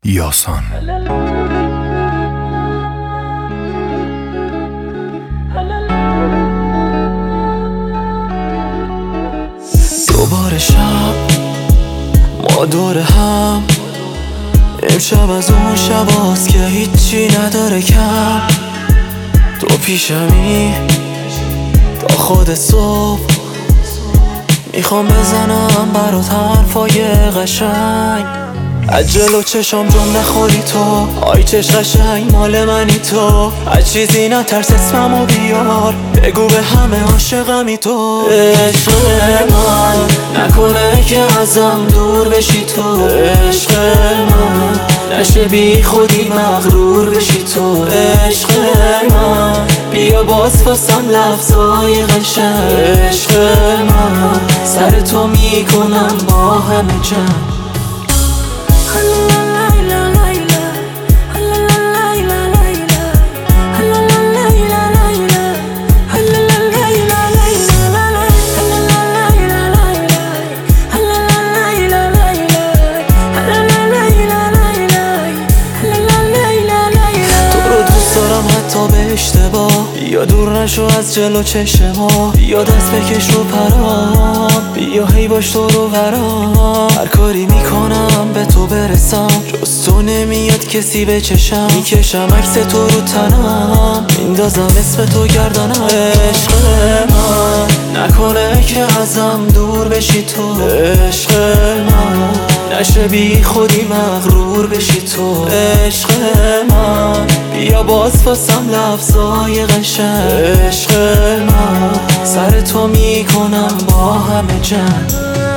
یاسان. دوباره شب ما دور هم، امشب از اون شباست که هیچی نداره کم. تو پیشمی تا خود صبح، میخوام بزنم برات حرفای قشنگ. از جلو چشام جمله خوری تو، آی چش قشنگ مال منی تو. از چیزی نترس اسممو بیار، بگو به همه عاشقمی تو. عشق من نکنه که ازم دور بشی تو، عشق من نشه بی خودی مغرور بشی تو. عشق من بیا باز واسم لفظای قشنگ. عشق من سر تو میکنم با همه جنگ. حتی به اشتباه بیا دور نشو از جلو چشما، بیا دست بکش رو پرام، بیا هی باش تو رو برام. هر کاری میکنم به تو برسم، جز تو نمیاد کسی به چشم. میکشم عکس تو رو تنم، میندازم اسم تو گردنم. عشق من نکنه که ازم دور بشی تو، عشق من نشه بی خودی مغرور بشی تو. عشق من بیا باز واسم لفظای قشنگ. عشق من سر تو میکنم با همه جنگ.